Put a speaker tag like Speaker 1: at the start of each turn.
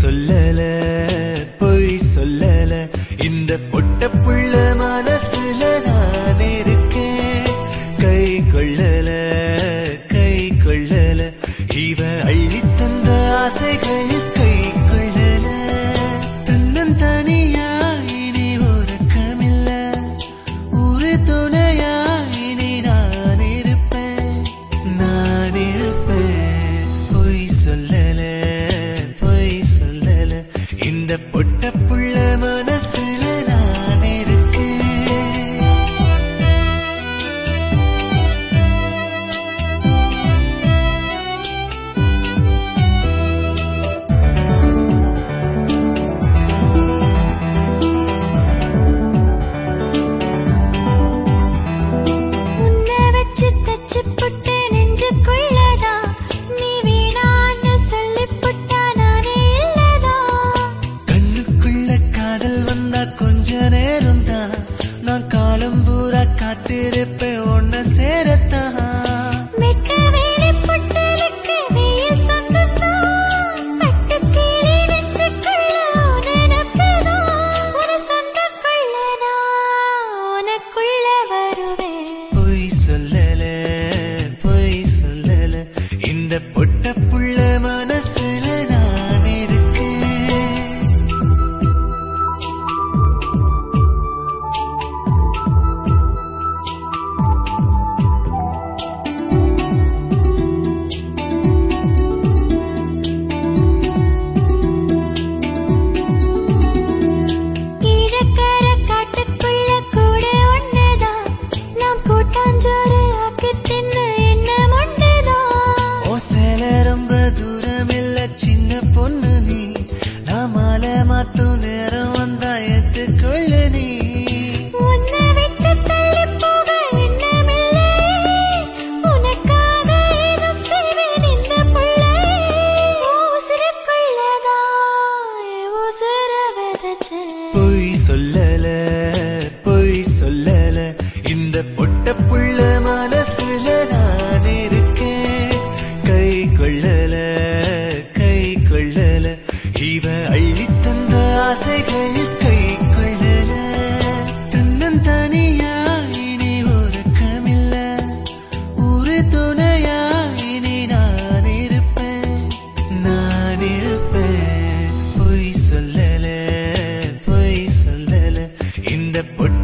Speaker 1: சொல்லல பொய் சொல்லல இந்த பொட்ட புள்ள மனசுல நான் இருக்கேன் கை கொள்ளல இவ அள்ளி தந்த ஆசைகள் கை கொள்ளல தன்னந்தனியா இனி உறக்கமில்ல ஒரு துணையா இனி நான் இருப்பேன் பொய் சொல்லல இந்த பொட்ட புள்ள மனசுல நான் இருக்கேன்
Speaker 2: உன்னை வச்சு தச்சு புட்ட நெஞ்சுக்குள்ளதா நீ வீணான்னு சொல்லி புட்டா நானே இல்லதா
Speaker 1: கண்ணுக்குள்ள காதல் வந்தா கொஞ்ச நேரம் தான் நான் காலம் பூரா காத்திருப்பேன் உன்னை சேரத்தான்
Speaker 2: மெட்ட வேலி புட்டலுக்கு வெயில் சொந்தத்தான் பட்டு கிளி நெஞ்சுக்குள்ள உனக்குதான் ஒரு சொந்தக்குள்ள நான் உனக்குள்ள வருவேன்
Speaker 1: பொய் சொல்லல இந்த பொட்ட புள்ள மனசுல நான் இருக்கேன்
Speaker 2: கீழக்கர காட்டுக்குள்ள கூட ஒண்ணுதான் நாம் கூட்டாஞ்சோறு ஆக்கி தின்ன எண்ணம் ஒண்ணுதான்
Speaker 1: ஓ சேல ரொம்ப தூரம் இல்ல சின்ன பொண்ணு நீ நான் மாலை மாத்தும் நேரம் வந்தா ஏத்துக்கொள்ள நீ
Speaker 2: உன்னை விட்டு தள்ளி போக எண்ணமில்லை உனக்காக ஏதும் செய்வேன் இந்த புள்ளை உசுருக்குள்ளதான் உசுர விதைச்சு
Speaker 1: பொய் சொல்லல இந்த பொட்ட புள்ள மனசுல நான் இருக்கேன் கை கொள்ளல இவ அள்ளி தந்த ஆசைகள் கை கொள்ளல தன்னந்தனியா இனி உறக்கமில்ல ஒரு துணையா இனி நான் இருப்பேன் பொய் சொல்லல இந்த பொட்ட